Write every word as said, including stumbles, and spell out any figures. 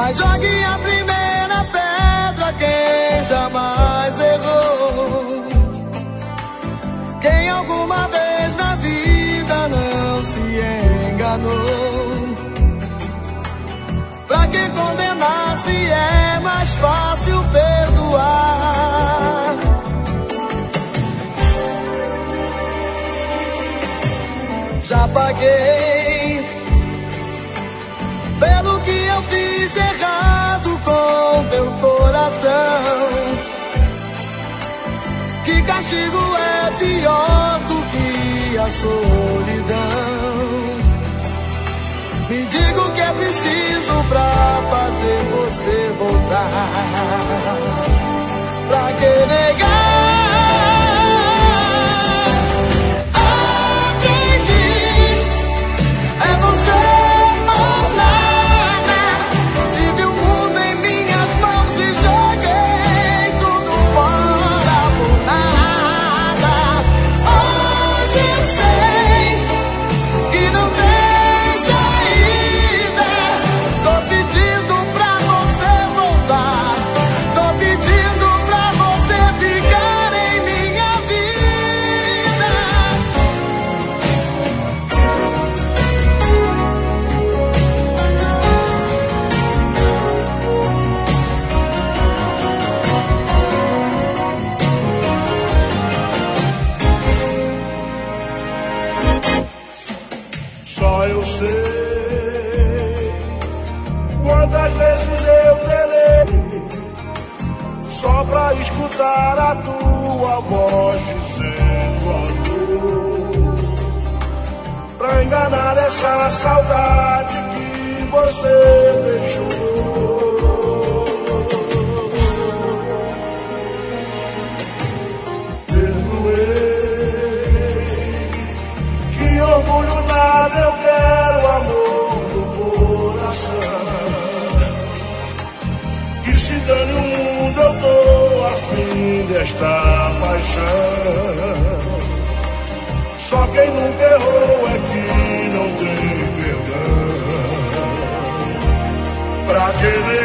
Mas jogue a primeira pedra quem jamais errou, quem alguma vez na vida não se enganou. Pra que condenar se é mais fácil perdoar? Já paguei pelo que eu fiz de errado com teu coração. Que castigo é pior do que a solidão? Me diga o que é preciso pra fazer você voltar. Pra que negar? Só pra escutar a tua voz dizendo alô, pra enganar essa saudade que você deixou. Perdoei, que orgulho nada, eu quero amor do coração. Que se dane o mundo, eu tô afim desta paixão. Só quem nunca errou é que não tem perdão. Pra que